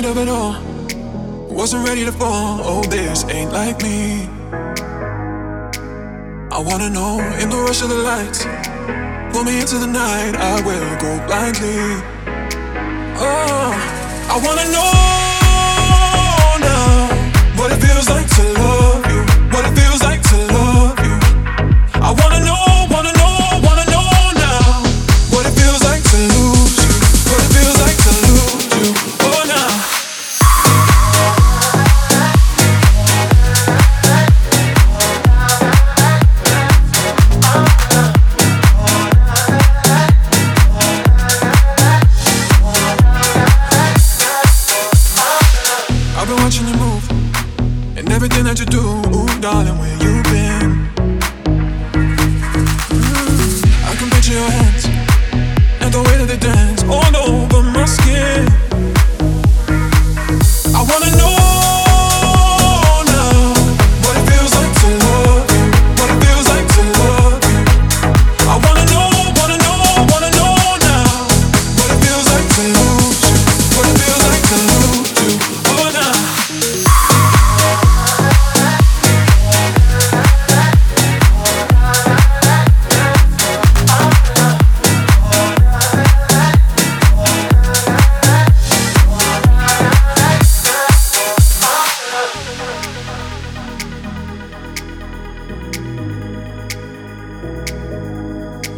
heat of it all, wasn't ready to fall. Oh, this ain't like me. I wanna know in the rush of the lights, pull me into the night, I will go blindly. Oh, I wanna know now what it feels like to love you, what it feels like to love you. I wanna know now what it feels like to lose you, what it feels like to lose you. Oh, now. I've been watching you move and everything that you do. Ooh, darling, where you been? I can picture your hands and the way that they dance all over my skin. I wanna know now what it feels like to love you, what it feels like to love you. I wanna know now what it feels like to lose you, what it feels like to lose you. Oh, now.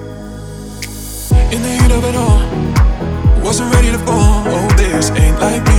In the heat of it all, wasn't ready to fall. Oh, this ain't like me.